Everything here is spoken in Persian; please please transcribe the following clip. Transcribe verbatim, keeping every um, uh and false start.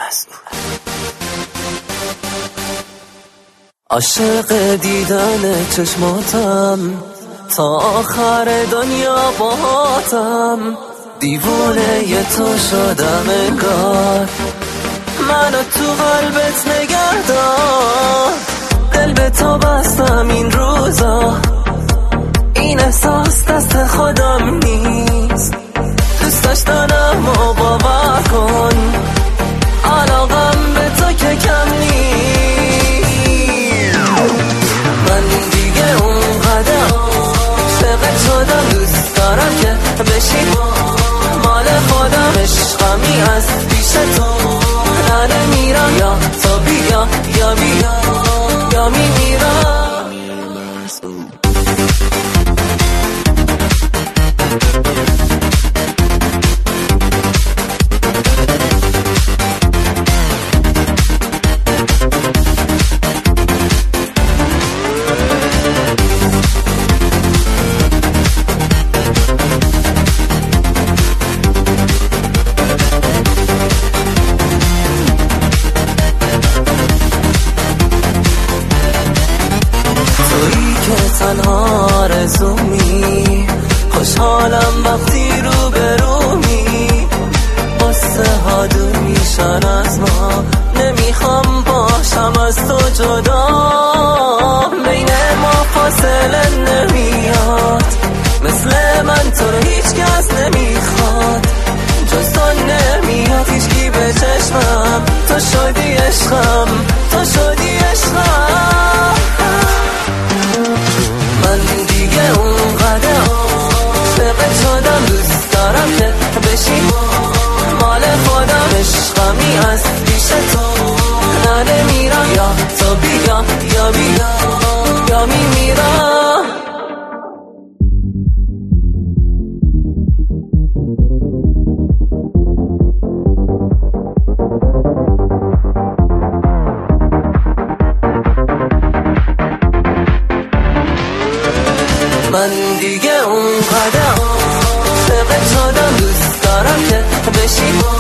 عاشق دیدن چشماتم، تا آخر دنیا باهاتم، دیوونه ی تو شدم انگار، منو تو قلبت نگه دار. دل به تو بستم این روزا، این احساس دست خودم نیست، دوست داشتنم و باور کن، علاقم به تو که کم نیست. من دیگه اونقدر عاشقت شدم، دوست دارم که بشی مال خودم، عشقمی از پیش تو نه میرم، یا تو بیا یا بیا یا میمیرم. تنها آرزومی، خوشحالم وقتی رو به رومی، قصه ها دور میشن از ما، نمیخوام باشم از تو جدا، بین ما فاصله نمیاد، مثل من تو رو هیچ کس نمیخواد، جز تو نمیاد هیچکی به چشمم، تو شدی عشقم، تو شدی عشقم. من دیگه اونقدر عاشقت شدم، دوست دارم که بشی مال خودم، عشقمی از پیش تو نه میرم، یا تو بیا یا بیا یا میمیرم. من دیگه اونقدر عاشقت شدم، دوست دارم که بشی